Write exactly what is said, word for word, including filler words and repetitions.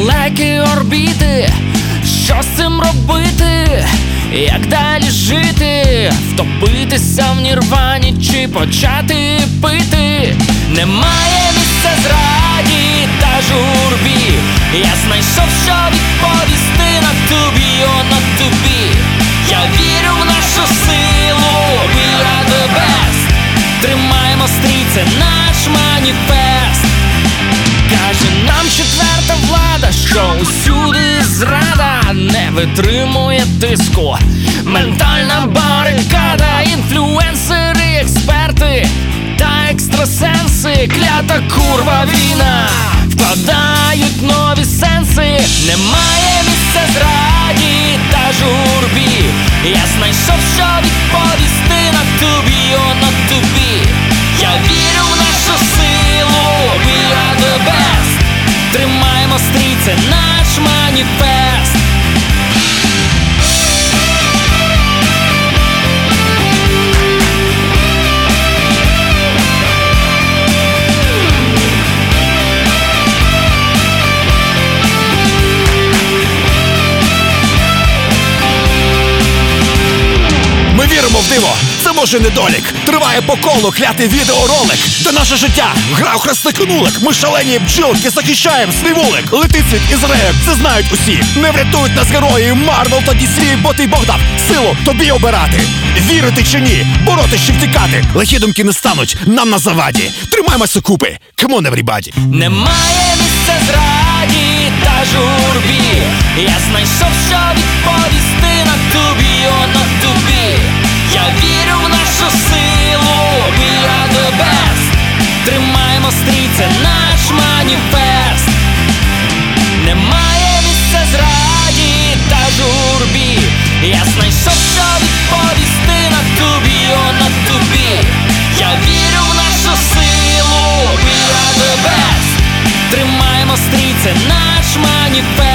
далекі орбіти. Що з цим робити? Як далі жити? Втопитися в нірвані чи почати пити? Немає місця зраді та журбі. Я знайшов, що відповісти на тобі, о, на тобі. Я вірю в нашу силу, we are the best. Тримаємо стрій, це наш маніфест. Каже нам четверта влада, що усюди зрада не витримує тиску. Ментальна барикада, інфлюенсери, експерти та екстрасенси. Клята курва війна, вкладають нові сенси. Немає місця зраді та журбі. Я знайшов, що відповісти на тобі, о, на тобі. Я вірю в нашу силу, we are the best. Тримаємо стрій, це наш маніфест. Ми віримо в диво, це може недолік. Триває по колу клятий відеоролик, де наше життя гра у хрестик нулик. Ми шалені бджілки, захищаємо свій вулик. Летить світ із реєк, це знають усі. Не врятують нас герої Марвел та Ді Сі, бо ти Бог дав силу тобі обирати. Вірити чи ні, боротись чи втікати. Лихі думки не стануть нам на заваді. Тримаймося купи, come on everybody. Немає місця зраді та журбі. Я знайшов, що відповісти на тобі, о, на тобі. Я вірю в нашу силу, we are the best. Тримаємо стрій, це наш маніфест. Немає місця зраді та журбі. Я знайшов, що відповісти на тобі, о, на тобі. Я вірю в нашу силу, we are the best. Тримаємо стрій, це наш маніфест.